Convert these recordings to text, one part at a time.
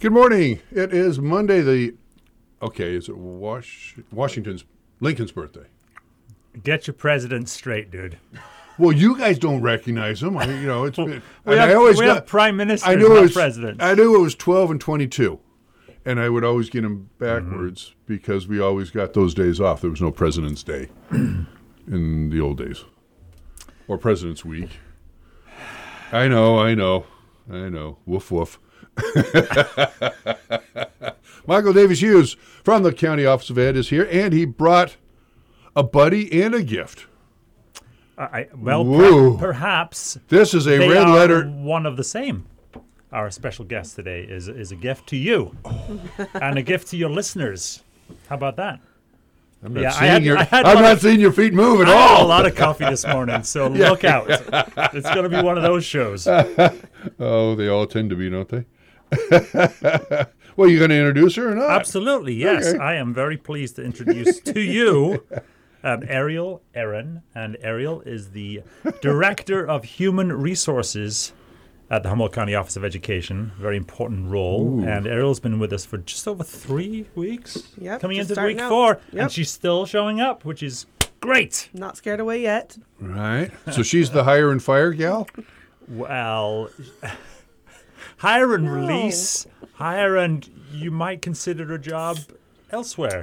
Good morning. It is Monday. Is it Lincoln's birthday? Get your president straight, dude. Well, you guys don't recognize him. It's been, we have prime ministers, not presidents. I knew it was 12 and 22, and I would always get them backwards because we always got those days off. There was no President's Day in the old days, or President's Week. I know. Woof woof. Michael Davis Hughes from the County Office of Ed is here, and he brought a buddy and a gift. Perhaps this is a red letter. One of the same. Our special guest today is a gift to you and a gift to your listeners. How about that? I'm not seeing your feet move at all. I had a lot of coffee this morning, so look out. It's going to be one of those shows. Oh, they all tend to be, don't they? Well, you going to introduce her or not? Absolutely, yes. Okay. I am very pleased to introduce to you Ariel Aaron. And Ariel is the Director of Human Resources at the Humboldt County Office of Education. Very important role. Ooh. And Ariel's been with us for just over 3 weeks. Yep. Coming into week 4. Yep. And she's still showing up, which is great. Not scared away yet. Right. So she's the hire and fire gal? Well, hire and release. Hire and you might consider a job elsewhere.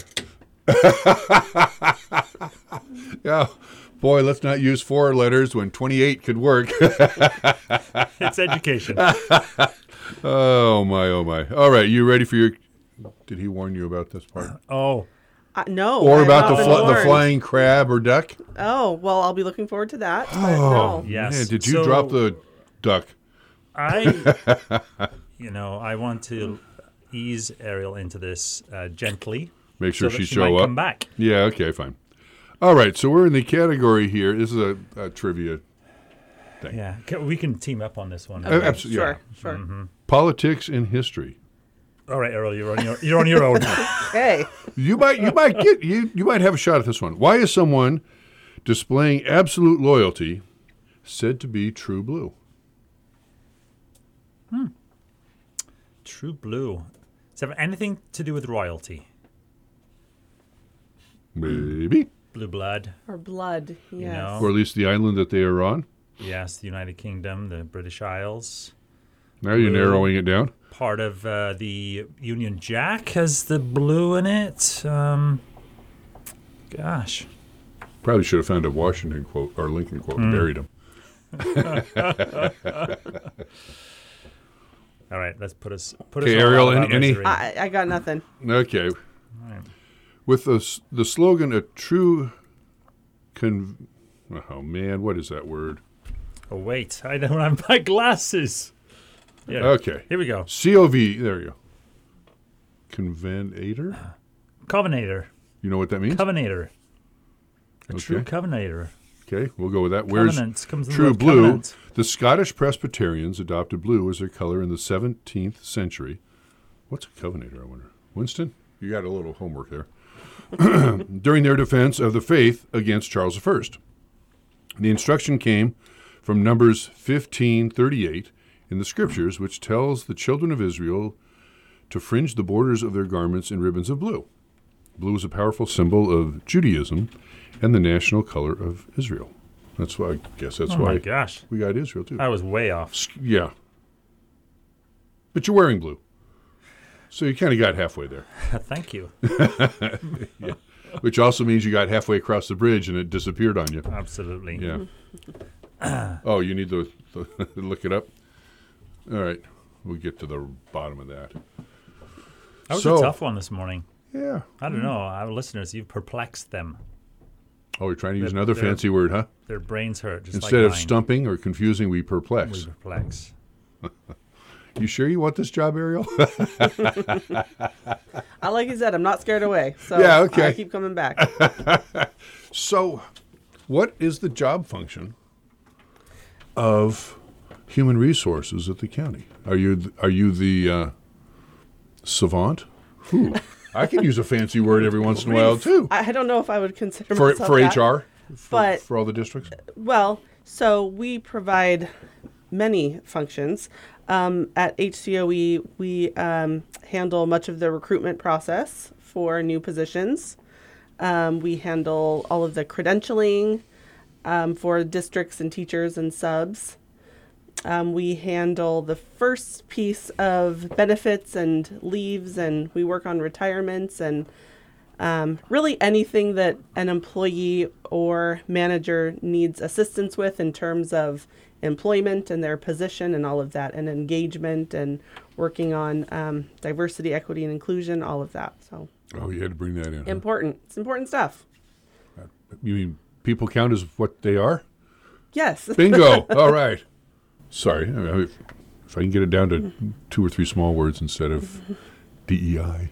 Yeah. Boy, let's not use 4 letters when 28 could work. It's education. Oh, my. All right, you ready for your... Did he warn you about this part? No. Or about the flying crab or duck? Oh, well, I'll be looking forward to that. Oh, no. Yes. Man, did you drop the duck? I want to ease Ariel into this gently. Make sure so she that show might up. Come back. Yeah, okay, fine. All right, so we're in the category here. This is a trivia thing. Yeah, we can team up on this one. Okay. Absolutely. Sure. Mm-hmm. Politics and history. All right, Ariel, you're on your own. Hey. You might have a shot at this one. Why is someone displaying absolute loyalty said to be true blue? True blue. Does it have anything to do with royalty? Maybe. Blue blood. Or blood, yes. Or at least the island that they are on. Yes, the United Kingdom, the British Isles. Now you're narrowing it down. Part of the Union Jack has the blue in it. Gosh. Probably should have found a Washington quote or Lincoln quote and buried him. All right, let's put us. Okay, Ariel, any? I got nothing. Okay. All right. With the slogan, a true oh, man, what is that word? Oh, wait. I don't have my glasses. Yeah. Okay. Here we go. COV, there you go. Convenator? Covenator. You know what that means? Covenator. A true covenator. Okay, we'll go with that. Covenants comes in true the blue? covenant. The Scottish Presbyterians adopted blue as their color in the 17th century. What's a covenator, I wonder? Winston? You got a little homework there. During their defense of the faith against Charles I. The instruction came from Numbers 15:38 in the Scriptures, which tells the children of Israel to fringe the borders of their garments in ribbons of blue. Blue is a powerful symbol of Judaism and the national color of Israel. That's why, I guess that's why my gosh. we got Israel, too. I was way off. Yeah. But you're wearing blue. So you kind of got halfway there. Thank you. Yeah. Which also means you got halfway across the bridge and it disappeared on you. Absolutely. Yeah. Oh, you need to look it up? All right. We'll get to the bottom of that. That was a tough one this morning. Yeah. I don't know. Our listeners, you've perplexed them. Oh, you're trying to use another fancy word, huh? Their brains hurt. Just Instead like of mine. stumping or confusing, we perplex. We perplex. You sure you want this job, Ariel? Like you said, I'm not scared away. So yeah, okay. I keep coming back. So, what is the job function of human resources at the county? Are you the savant? Ooh, I can use a fancy word every once in a while too. I don't know if I would consider For myself that. HR, but for all the districts. well, so we provide many functions. At HCOE, we handle much of the recruitment process for new positions. We handle all of the credentialing for districts and teachers and subs. We handle the first piece of benefits and leaves, and we work on retirements and really anything that an employee or manager needs assistance with in terms of employment and their position and all of that, and engagement and working on diversity, equity, and inclusion, all of that. So Oh, you had to bring that in. Huh? important. It's important stuff. You mean people count as what they are? Yes. Bingo. All right. Sorry. If I can get it down to 2 or 3 small words instead of DEI.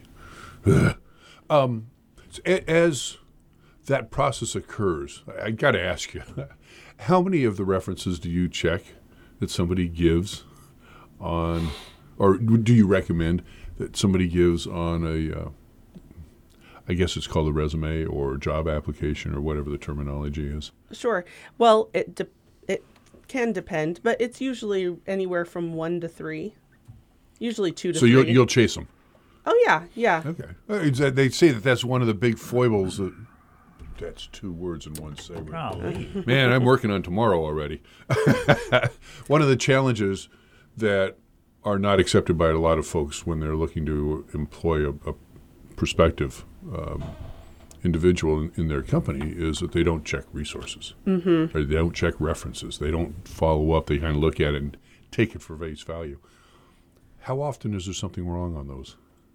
As that process occurs, I got to ask you, how many of the references do you check that somebody gives on, or do you recommend that somebody gives on a, I guess it's called a resume or job application or whatever the terminology is? Sure. Well, it can depend, but it's usually anywhere from 1 to 3. Usually 2 to So 3. you'll chase them. Oh yeah, yeah. Okay. They say that that's one of the big foibles. That's 2 words in one segment. Golly. Man, I'm working on tomorrow already. One of the challenges that are not accepted by a lot of folks when they're looking to employ a prospective individual in their company is that they don't check resources. Mm-hmm. Or they don't check references. They don't follow up. They kind of look at it and take it for face value. How often is there something wrong on those?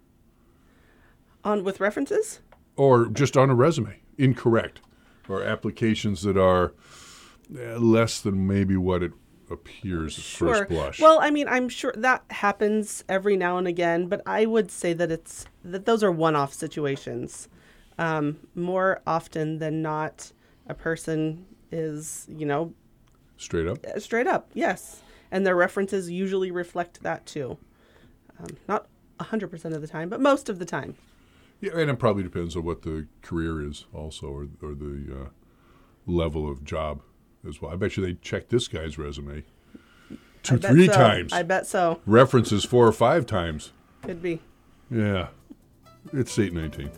On with references? Or just on a resume, incorrect, or applications that are less than maybe what it appears at first blush. Well, I mean, I'm sure that happens every now and again, but I would say that those are one-off situations. More often than not, a person is, Straight up? straight up, yes. And their references usually reflect that too. Not 100% of the time, but most of the time. Yeah, and it probably depends on what the career is also, or the level of job as well. I bet you they check this guy's resume 2, 3 times. I bet so. References 4 or 5 times. Could be. Yeah. It's 8:19.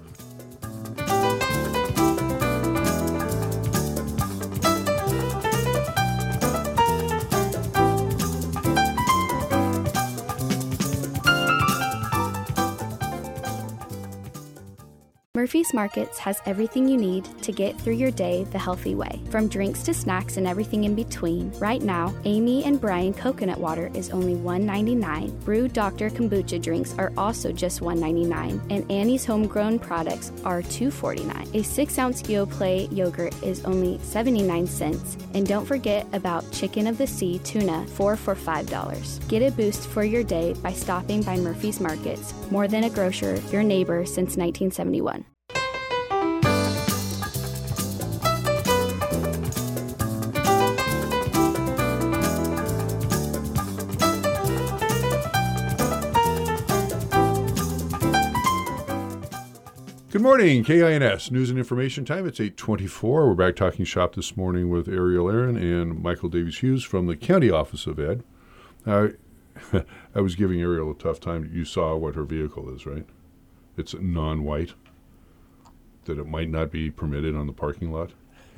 Murphy's Markets has everything you need to get through your day the healthy way. From drinks to snacks and everything in between, right now, Amy and Brian coconut water is only $1.99. Brew Dr. Kombucha drinks are also just $1.99. And Annie's homegrown products are $2.49. A 6-ounce Yoplait yogurt is only 79 cents. And don't forget about Chicken of the Sea tuna, 4 for $5. Get a boost for your day by stopping by Murphy's Markets. More than a grocer, your neighbor since 1971. Good morning, KINS News and Information Time. It's 8:24. We're back talking shop this morning with Ariel Aaron and Michael Davies Hughes from the County Office of Ed. I was giving Ariel a tough time. You saw what her vehicle is, right? It's non-white. That it might not be permitted on the parking lot.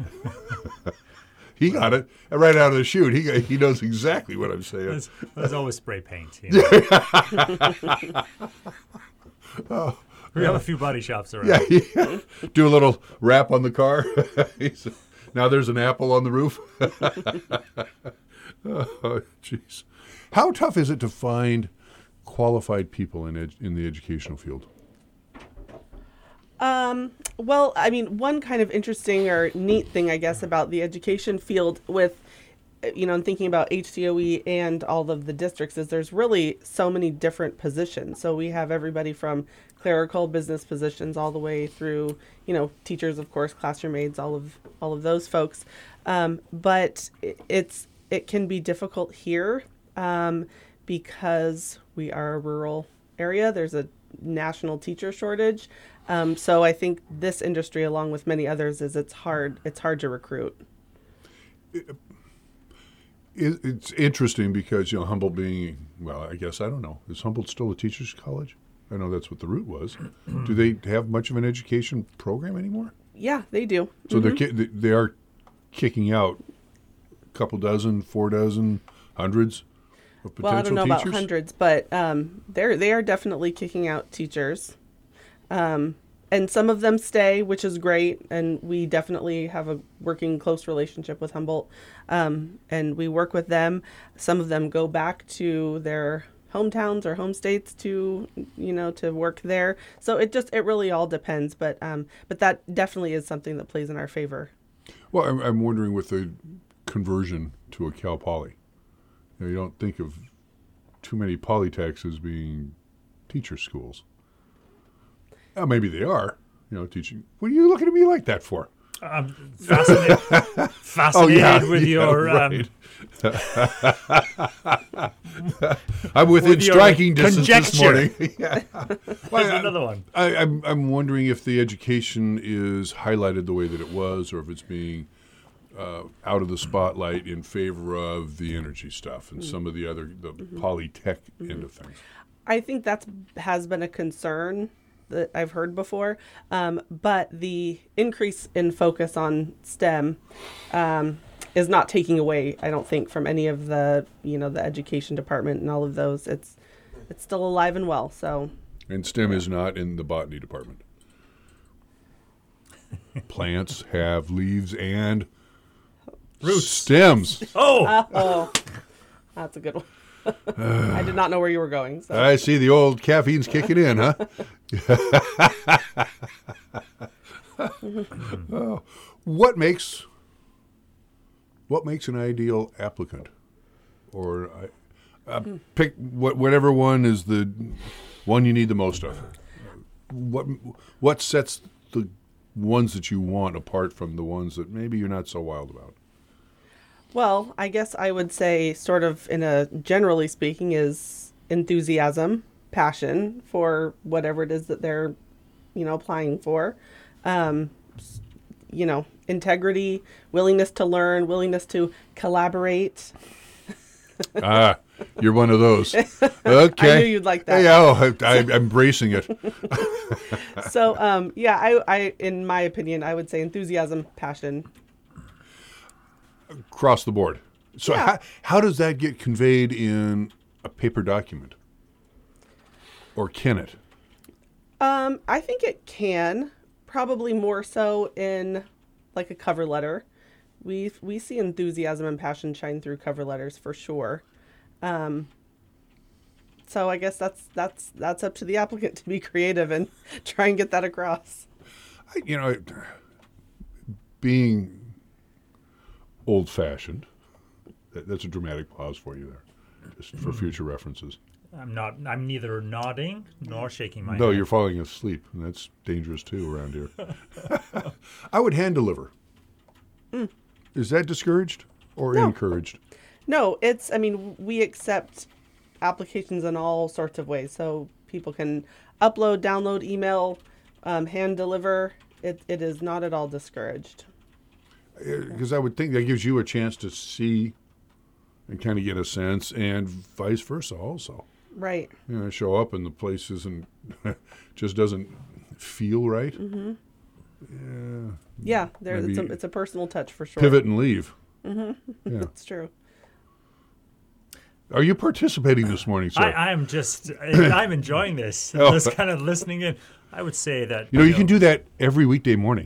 He got it right out of the chute. He knows exactly what I'm saying. There's always spray paint. We have a few body shops around. Yeah. Do a little wrap on the car. Now there's an apple on the roof. Oh, jeez. How tough is it to find qualified people in the educational field? Well, I mean, one kind of interesting or neat thing, I guess, about the education field with, and thinking about HCOE and all of the districts is there's really so many different positions. So we have everybody from clerical business positions all the way through, teachers, of course, classroom aides, all of those folks. But it can be difficult here because we are a rural area. There's a national teacher shortage. So I think this industry, along with many others, it's hard to recruit. It's interesting because, Humboldt being, well, I guess, I don't know. Is Humboldt still a teacher's college? I know that's what the route was. Do they have much of an education program anymore? Yeah, they do. So they are kicking out a couple dozen, 4 dozen, hundreds of potential Well, I don't know teachers? about hundreds, but they are definitely kicking out teachers. And some of them stay, which is great. And we definitely have a working close relationship with Humboldt. And we work with them. Some of them go back to their hometowns or home states to work there. So it really all depends. But that definitely is something that plays in our favor. Well, I'm wondering with the conversion to a Cal Poly. You don't think of too many polytechs as being teacher schools. Maybe they are, teaching. What are you looking at me like that for? I'm fascinated with your... right. I'm within with your striking distance this conjecture. morning. Yeah. There's another one. I'm wondering if the education is highlighted the way that it was, or if it's being out of the spotlight in favor of the energy stuff and some of the polytech end of things. I think that has been a concern that I've heard before, but the increase in focus on STEM is not taking away, I don't think, from any of the the education department and all of those. It's still alive and well. So. And STEM is not in the botany department. Plants have leaves and Roots. stems. Oh, That's a good one. I did not know where you were going. So. I see the old caffeine's kicking in, huh? Oh, what makes an ideal applicant? Or pick whatever one is the one you need the most of. What sets the ones that you want apart from the ones that maybe you're not so wild about? Well, I guess I would say, sort of generally speaking, is enthusiasm, passion for whatever it is that they're, applying for. Integrity, willingness to learn, willingness to collaborate. You're one of those. Okay. I knew you'd like that. Yeah, I'm embracing it. So, I in my opinion, I would say enthusiasm, passion. Across the board. So Yeah. how does that get conveyed in a paper document? Or can it? I think it can, probably more so in like a cover letter. We see enthusiasm and passion shine through cover letters for sure. So I guess that's up to the applicant to be creative and try and get that across. Being old-fashioned, that's a dramatic pause for you there, just for future references. I'm neither nodding nor shaking my No, head. you're falling asleep, and that's dangerous too around here. I would hand deliver. Is that discouraged or No. encouraged? No, we accept applications in all sorts of ways. So people can upload, download, email, hand deliver. It is not at all discouraged. Because I would think that gives you a chance to see and kind of get a sense, and vice versa also. Right. Show up and the place just doesn't feel right. Mm-hmm. Yeah. Yeah, it's a personal touch for sure. Pivot and leave. Mm-hmm. Yeah. That's true. Are you participating this morning, sir? I'm enjoying this. Oh. Just kind of listening in. I would say that you can do that every weekday morning.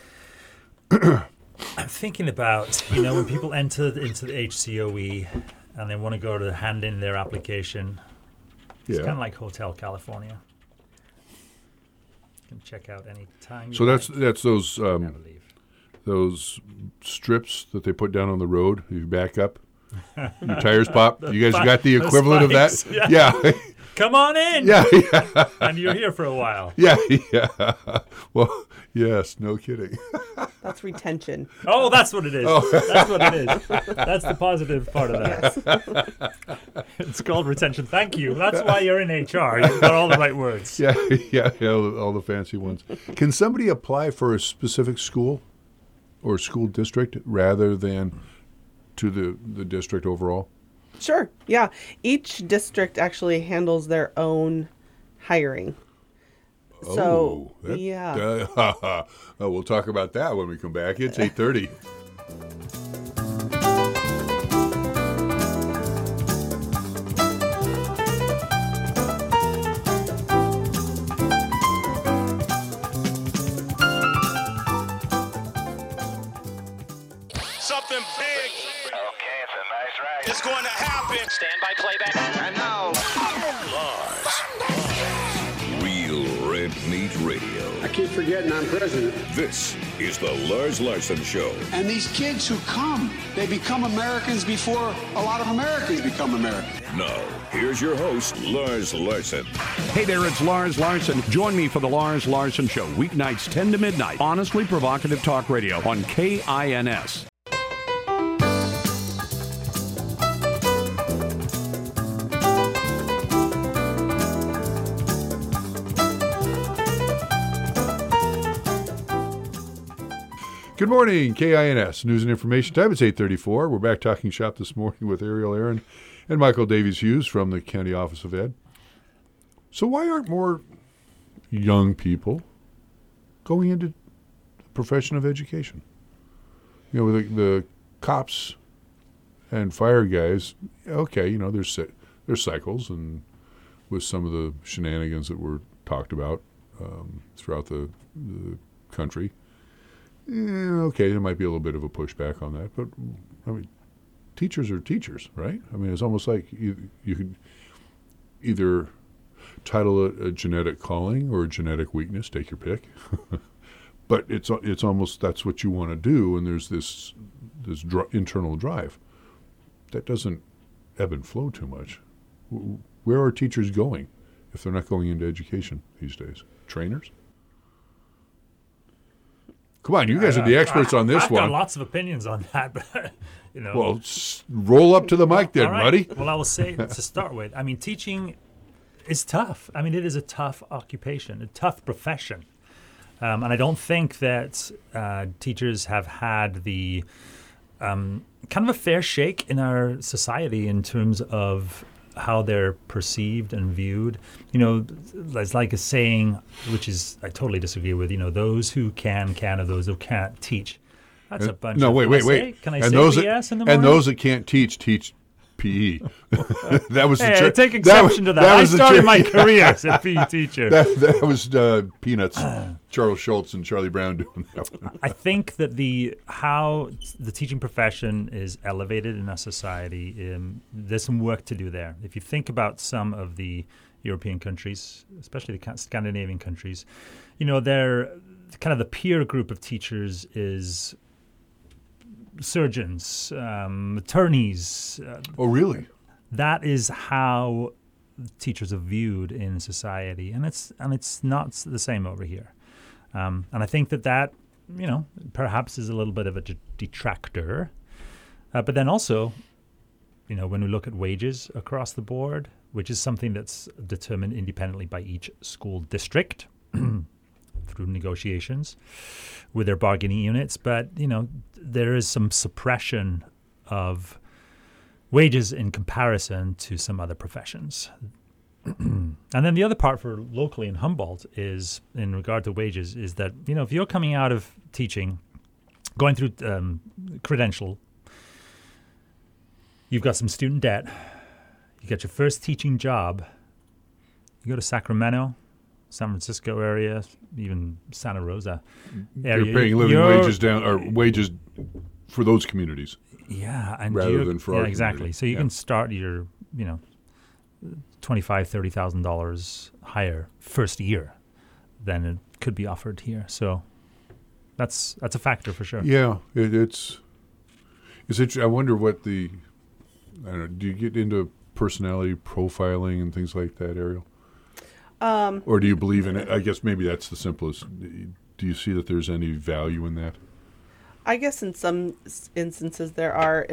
I'm thinking about, when people enter into the HCOE and they want to go to hand in their application, it's kind of like Hotel California. You can check out any time. So that's those Never leave. those strips that they put down on the road. You back up, your tires pop. You guys got the equivalent of that? spikes, Yeah. Come on in. Yeah. And you're here for a while. Yeah. Well, yes, no kidding. That's retention. Oh, that's what it is. That's what it is. That's the positive part of that. It's called retention. Thank you. That's why you're in HR. You've got all the right words. Yeah, all the fancy ones. Can somebody apply for a specific school or school district rather than to the district overall? Sure. Yeah. Each district actually handles their own hiring. So, yeah. We'll talk about that when we come back. It's 8:30. Something big. Okay, it's a nice ride. It's going to happen. Stand by playback. And now, Real Red Meat Radio. I keep forgetting I'm president. This is the Lars Larson Show. And these kids who come, they become Americans before a lot of Americans become Americans. Now, here's your host, Lars Larson. Hey there, it's Lars Larson. Join me for the Lars Larson Show, weeknights 10 to midnight. Honestly provocative talk radio on KINS. Good morning, KINS News and Information Time. It's 8:34. We're back talking shop this morning with Ariel Aaron and Michael Davies Hughes from the County Office of Ed. So why aren't more young people going into the profession of education? You know, the cops and fire guys, okay, you know, there's cycles, and with some of the shenanigans that were talked about throughout the country, okay, there might be a little bit of a pushback on that, but I mean, teachers are teachers, right? I mean, it's almost like you could either title it a genetic calling or a genetic weakness, take your pick. But it's almost that's what you want to do, and there's this internal drive that doesn't ebb and flow too much. Where are teachers going if they're not going into education these days? Trainers? Come on, you guys are the experts on this I've one. got lots of opinions on that, but, you know. Well, roll up to the mic then, all right. buddy. Well, I will say to start with, I mean, teaching is tough. I mean, it is a tough occupation, a tough profession. And I don't think that teachers have had the kind of a fair shake in our society in terms of how they're perceived and viewed. You know, it's like a saying, which is I totally disagree with. You know, those who can, and those who can't teach. That's a bunch. No, of, wait. Can I and say those BS that, in the morning? And those that can't teach PE. That was Hey, the I take exception to that. I started my career as a PE teacher. That was Peanuts, Charles Schultz and Charlie Brown doing that one. I think that how the teaching profession is elevated in our society, there's some work to do there. If you think about some of the European countries, especially the Scandinavian countries, you know, they're kind of the peer group of teachers is surgeons, attorneys. Oh, really? That is how teachers are viewed in society, and it's not the same over here. And I think that you know, perhaps is a little bit of a detractor. But then also, you know, when we look at wages across the board, which is something that's determined independently by each school district through negotiations with their bargaining units. But, you know, there is some suppression of wages in comparison to some other professions. And then the other part for locally in Humboldt is, in regard to wages, is that, you know, if you're coming out of teaching, going through credential, you've got some student debt, you get your first teaching job, you go to Sacramento, San Francisco area, even Santa Rosa area. You're paying living wages down, or wages for those communities. Yeah, and rather than for our exactly. community. So you can start your, you know, $25,000-$30,000 higher first year than it could be offered here. So that's a factor for sure. Yeah, it's I wonder what I don't know. Do you get into personality profiling and things like that, Ariel? Or do you believe in it? I guess maybe that's the simplest. Do you see that there's any value in that? I guess in some instances there are.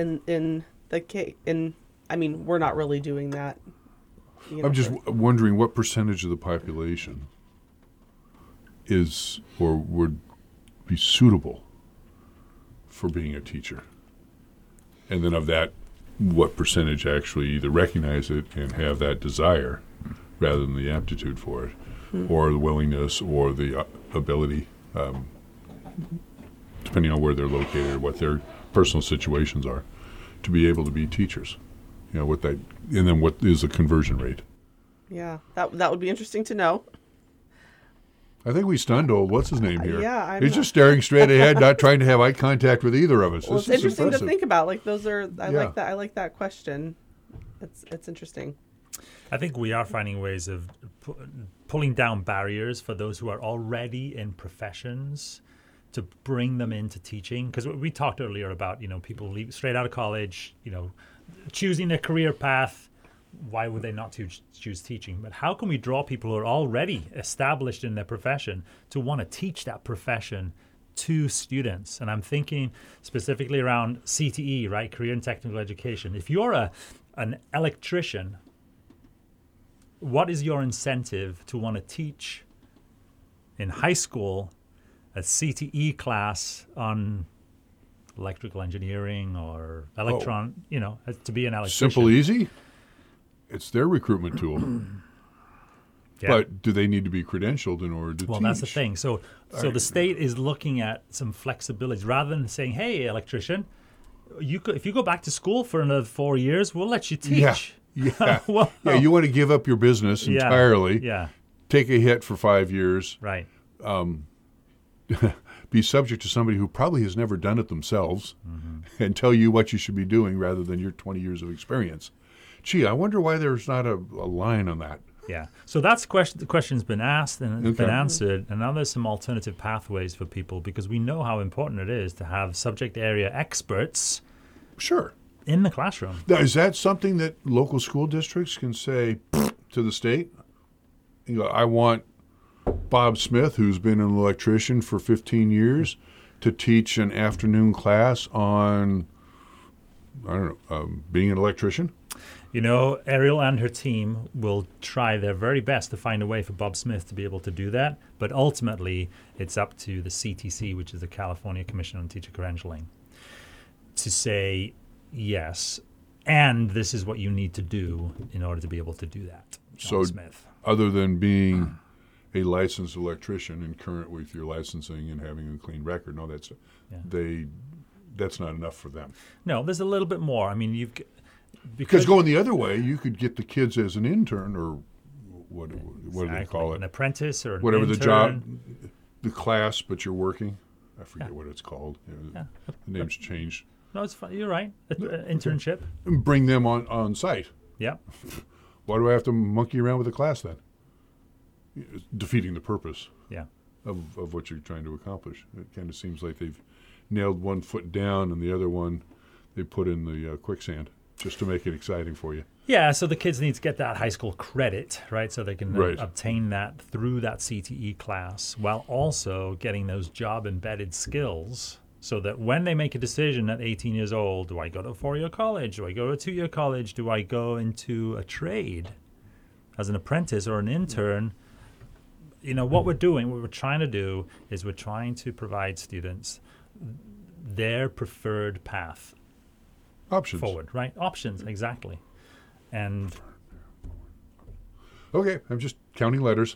I mean, we're not really doing that. I'm just wondering what percentage of the population is or would be suitable for being a teacher. And then of that, what percentage actually either recognize it and have that desire rather than the aptitude for it, or the willingness or the ability, depending on where they're located or what their personal situations are, to be able to be teachers. You know, what that, and then what is the conversion rate? Yeah, that would be interesting to know. I think we stunned old what's his name here. Yeah, I'm he's not- just staring straight ahead, not trying to have eye contact with either of us. Well, This it's is interesting impressive. to think about. Like those are, I Yeah. like that. I like that question. It's interesting. I think we are finding ways of pulling down barriers for those who are already in professions to bring them into teaching. Because we talked earlier about, people leave straight out of college, choosing their career path. Why would they not choose teaching? But how can we draw people who are already established in their profession to want to teach that profession to students? And I'm thinking specifically around CTE, right? Career and Technical Education. If you're an electrician, what is your incentive to want to teach in high school a CTE class on electrical engineering or to be an electrician? Simple, easy. It's their recruitment tool. Yeah. But do they need to be credentialed in order to teach? Well, that's the thing. So the state is looking at some flexibility rather than saying, "Hey, electrician, if you go back to school for another 4 years, we'll let you teach." Yeah. Well, Yeah, you want to give up your business entirely, Yeah. take a hit for 5 years, Right. be subject to somebody who probably has never done it themselves, and tell you what you should be doing rather than your 20 years of experience. Gee, I wonder why there's not a line on that. Yeah. So that's the question's been asked and it's been Okay. answered. And now there's some alternative pathways for people because we know how important it is to have subject area experts Sure. in the classroom. Now, is that something that local school districts can say to the state? You know, I want Bob Smith, who's been an electrician for 15 years, to teach an afternoon class on, I don't know, being an electrician? Ariel and her team will try their very best to find a way for Bob Smith to be able to do that. But ultimately, it's up to the CTC, which is the California Commission on Teacher Credentialing, to say yes, and this is what you need to do in order to be able to do that. John Smith. Other than being a licensed electrician and current with your licensing and having a clean record, no, that's not enough for them. No, there's a little bit more. I mean, Because going the other way, you could get the kids as an intern or what do they call it? An apprentice or an Whatever intern. the job, the class, but you're working. I forget what it's called. The name's changed. No, it's fine. You're right. Internship. And bring them on site. Yeah. Why do I have to monkey around with the class then? It's defeating the purpose Yeah. of what you're trying to accomplish. It kind of seems like they've nailed one foot down and the other one they put in the quicksand just to make it exciting for you. Yeah, so the kids need to get that high school credit, right? So they can obtain that through that CTE class while also getting those job-embedded skills so that when they make a decision at 18 years old, do I go to a 4-year college? Do I go to a 2-year college? Do I go into a trade as an apprentice or an intern? What we're trying to do is we're trying to provide students their preferred path. Options. Forward, right? Options, exactly. And okay, I'm just counting letters.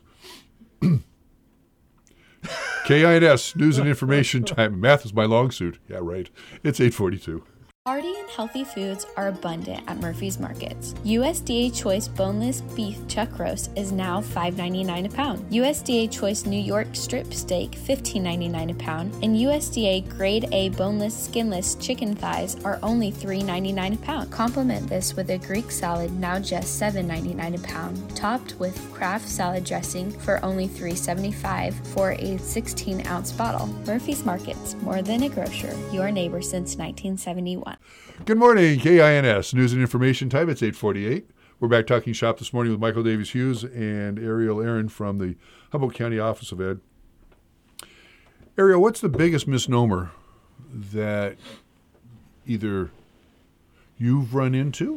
KINS, news and information time. Math is my long suit. Yeah, right. It's 8:42. Hearty and healthy foods are abundant at Murphy's Markets. USDA Choice Boneless Beef Chuck Roast is now $5.99 a pound. USDA Choice New York Strip Steak $15.99 a pound. And USDA Grade A Boneless Skinless Chicken Thighs are only $3.99 a pound. Complement this with a Greek salad now just $7.99 a pound, topped with Kraft salad dressing for only $3.75 for a 16-ounce bottle. Murphy's Markets, more than a grocer, your neighbor since 1971. Good morning, KINS, news and information time. It's 8:48. We're back talking shop this morning with Michael Davies Hughes and Ariel Aaron from the Humboldt County Office of Ed. Ariel, what's the biggest misnomer that either you've run into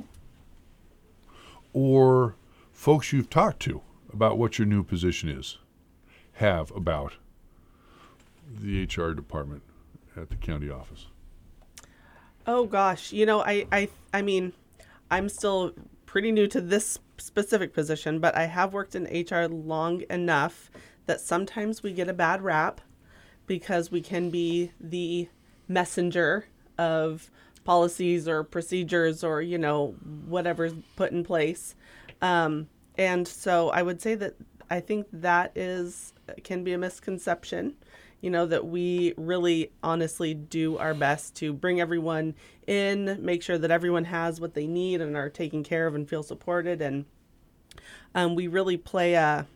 or folks you've talked to about what your new position is have about the HR department at the county office? Oh gosh, I mean, I'm still pretty new to this specific position, but I have worked in HR long enough that sometimes we get a bad rap because we can be the messenger of policies or procedures or, whatever's put in place. And so I would say that I think that can be a misconception, that we really honestly do our best to bring everyone in, make sure that everyone has what they need and are taken care of and feel supported. And we really play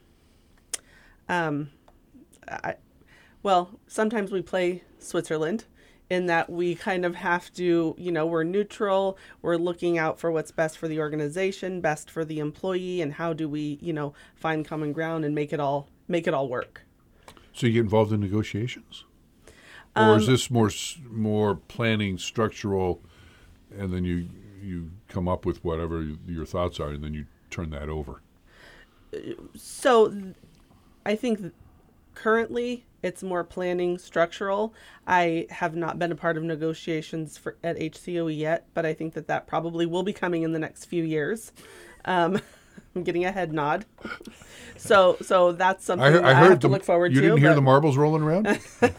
sometimes we play Switzerland in that we kind of have to, we're neutral, we're looking out for what's best for the organization, best for the employee, and how do we, find common ground and make it all work. So you get involved in negotiations? Or is this more planning, structural, and then you come up with whatever your thoughts are, and then you turn that over? So I think currently it's more planning, structural. I have not been a part of negotiations at HCOE yet, but I think that probably will be coming in the next few years. I'm getting a head nod. So that's something I have to look forward to. You didn't hear the marbles rolling around?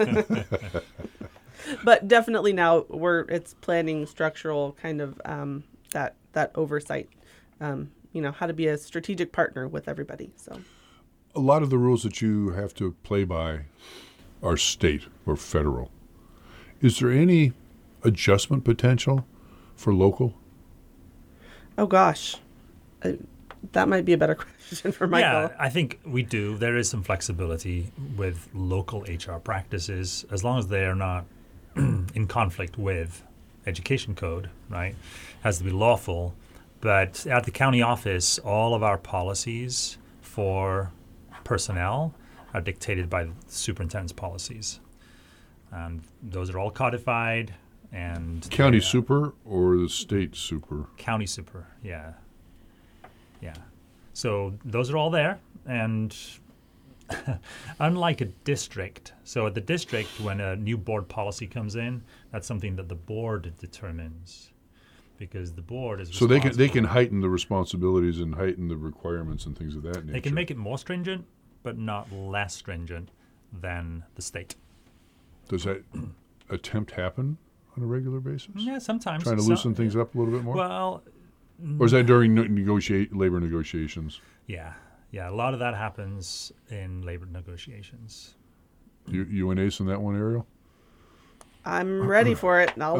But definitely now it's planning, structural, kind of that oversight. How to be a strategic partner with everybody. So a lot of the rules that you have to play by are state or federal. Is there any adjustment potential for local? Oh gosh. That might be a better question for Michael. Yeah, I think we do. There is some flexibility with local HR practices as long as they are not in conflict with education code, right? Has to be lawful. But at the county office, all of our policies for personnel are dictated by the superintendent's policies. And those are all codified. And county super or the state super? County super, yeah. Yeah. So those are all there. And unlike a district, so at the district, when a new board policy comes in, that's something that the board determines. Because the board is so they can heighten the responsibilities and heighten the requirements and things of that nature. They can make it more stringent, but not less stringent than the state. Does that attempt happen on a regular basis? Yeah, sometimes. Trying to loosen things up a little bit more? Well, or is that during labor negotiations? Yeah. A lot of that happens in labor negotiations. You an ace in that one, Ariel? I'm ready for it. Well,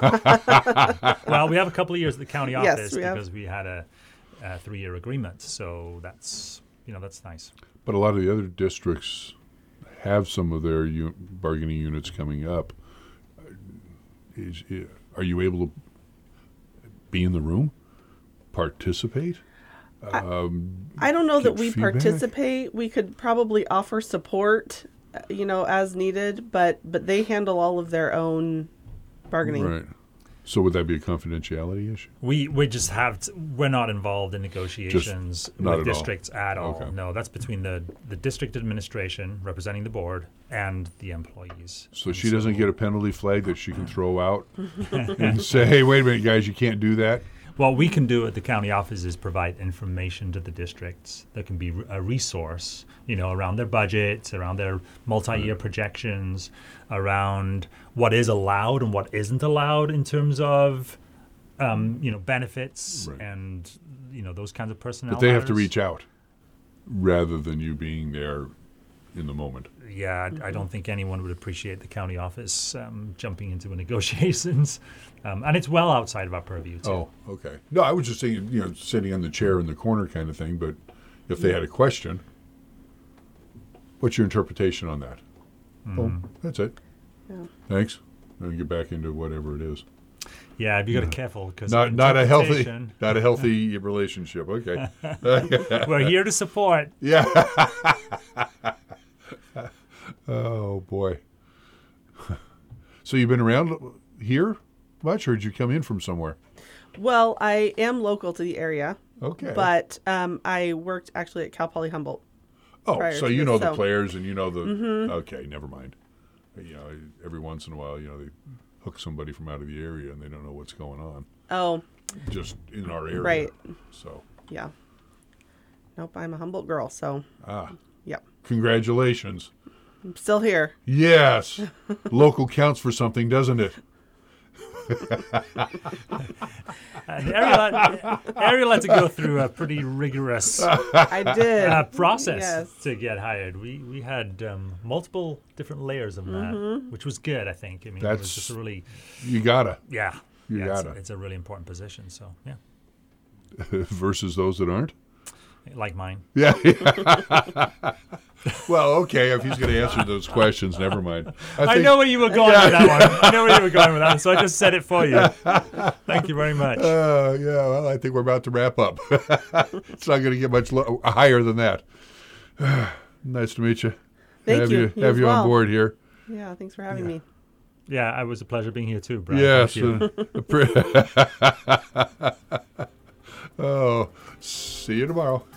we have a couple of years at the county office because we had a 3-year agreement, so that's nice. But a lot of the other districts have some of their bargaining units coming up. Are you able to be in the room, participate? I don't know that we participate. We could probably offer support, as needed, but they handle all of their own bargaining. Right. So would that be a confidentiality issue? We just we're not involved in negotiations with districts at all. Okay. No, that's between the district administration representing the board and the employees. So she doesn't get a penalty flag that she can throw out and say, hey, wait a minute, guys, you can't do that? What we can do at the county office is provide information to the districts that can be a resource, around their budgets, around their multi-year projections, around what is allowed and what isn't allowed in terms of, benefits and, those kinds of personnel. But they have to reach out rather than you being there in the moment. Yeah, I don't think anyone would appreciate the county office jumping into negotiations. And it's well outside of our purview, too. Oh, okay. No, I was just thinking, sitting on the chair in the corner kind of thing, but if they had a question, what's your interpretation on that? Oh, that's it. Yeah. Thanks. I'll get back into whatever it is. Yeah, you got to be careful because not a healthy relationship. Okay. We're here to support. Yeah. Oh boy. So you've been around here much, or did you come in from somewhere? Well, I am local to the area. Okay. But I worked actually at Cal Poly Humboldt. Oh, so you know the players and you know the. Okay, never mind. Every once in a while, they hook somebody from out of the area and they don't know what's going on. Oh, Just in our area. Right. So, yeah. Nope, I'm a Humboldt girl, so yep. congratulations. I'm still here. Yes. Local counts for something, doesn't it? Ariel had to go through a pretty rigorous I did. process Yes. to get hired. We had multiple different layers of that, which was good, I think. I mean, it That's- was just a really, You gotta. yeah. You yeah, gotta. It's a really important position, so, yeah. Versus those that aren't? Like mine. Yeah. Well, okay, if he's going to answer those questions, never mind. I know where you were going with that one. I know where you were going with that, so I just said it for you. Thank you very much. Yeah, well, I think we're about to wrap up. It's not going to get much higher than that. Nice to meet you. Thank have you. Have as you well. on board here. Yeah, thanks for having me. Yeah, it was a pleasure being here too, Brian. Yes. Thank you. Oh, see you tomorrow.